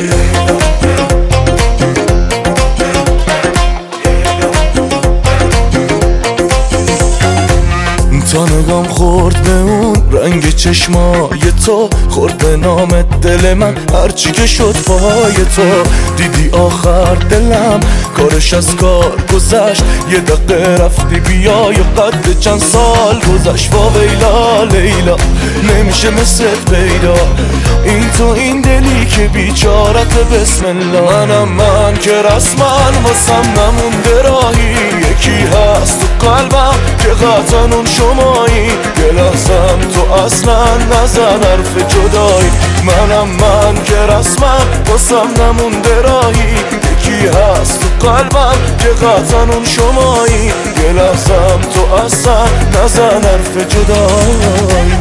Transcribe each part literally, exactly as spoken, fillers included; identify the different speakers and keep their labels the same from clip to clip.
Speaker 1: تا نگام خورد به اون رنگ چشمای تو، خورد به نام دل من هرچی که شد پای تو. دیدی آخر دلم کارش از کار گذشت، یه دقیقه رفتی بیای و قد چند سال گذشت. وا ویلا لیلا نمیشه مثل پیدا، این تو این دلی که بیچارت بسم الله. منم من که رسما واسم نمونده راهی، یکی هست تو قلبم که قطعا اون شمایی. یه لحظم تو اصلا نزن حرف جدایی، منم من که رسما واسم نمونده راهی، یکی هست تو قلبم که قطعا اون شمایی. یه لحظم تو اصلا نزن حرف جدایی.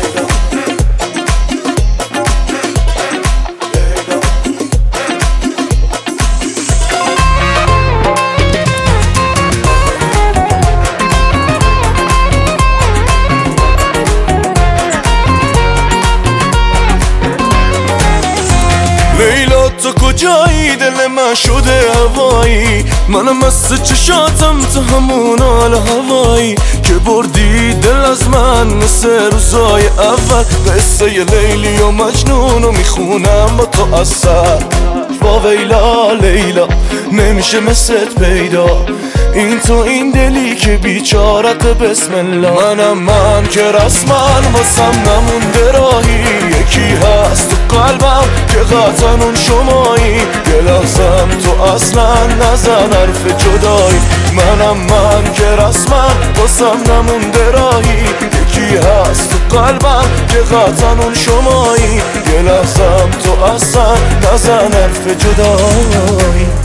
Speaker 1: لیلا تو کجایی؟ دل من شده هوایی، منم مست چشاتم تو همون حال هوایی که بردی دل از من مثل روزای اول. قصه لیلی و مجنون رو میخونم با تو اثر. وا ویلا لیلا نمیشه مثلت پیدا، این تو این دلی که بیچارت بسم الله. منم من که رسما واسم نمونده راهی، یکی هست تو قلبم که قطعا اون شمایی. یه لحظم تو اصلا نزن حرف جدایی، منم من که رسما واسم نمونده راهی، یکی هست تو قلبم که قطعا اون شمایی. یه لحظم تو اصلا نزن حرف جدایی.